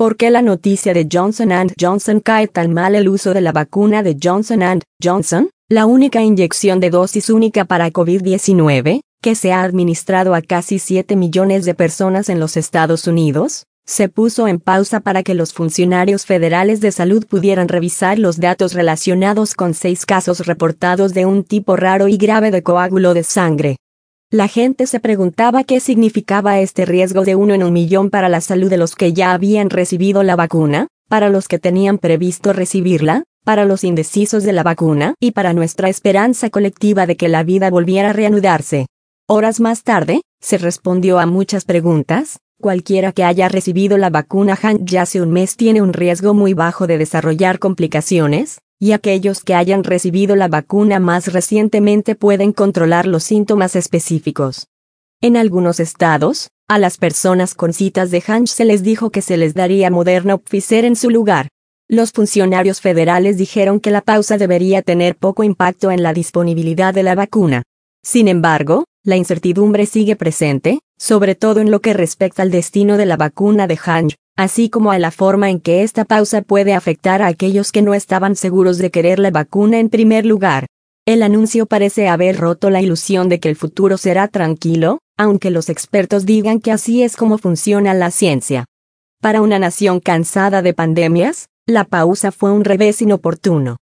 ¿Por qué la noticia de Johnson & Johnson cae tan mal el uso de la vacuna de Johnson & Johnson, la única inyección de dosis única para COVID-19, que se ha administrado a casi 7 millones de personas en los Estados Unidos? Se puso en pausa para que los funcionarios federales de salud pudieran revisar los datos relacionados con 6 casos reportados de un tipo raro y grave de coágulo de sangre. La gente se preguntaba qué significaba este riesgo de 1 en 1.000.000 para la salud de los que ya habían recibido la vacuna, para los que tenían previsto recibirla, para los indecisos de la vacuna y para nuestra esperanza colectiva de que la vida volviera a reanudarse. Horas más tarde, se respondió a muchas preguntas. Cualquiera que haya recibido la vacuna ya hace un mes tiene un riesgo muy bajo de desarrollar complicaciones, y aquellos que hayan recibido la vacuna más recientemente pueden controlar los síntomas específicos. En algunos estados, a las personas con citas de se les dijo que se les daría Moderna o Pfizer en su lugar. Los funcionarios federales dijeron que la pausa debería tener poco impacto en la disponibilidad de la vacuna. Sin embargo, la incertidumbre sigue presente, sobre todo en lo que respecta al destino de la vacuna de así como a la forma en que esta pausa puede afectar a aquellos que no estaban seguros de querer la vacuna en primer lugar. El anuncio parece haber roto la ilusión de que el futuro será tranquilo, aunque los expertos digan que así es como funciona la ciencia. Para una nación cansada de pandemias, la pausa fue un revés inoportuno.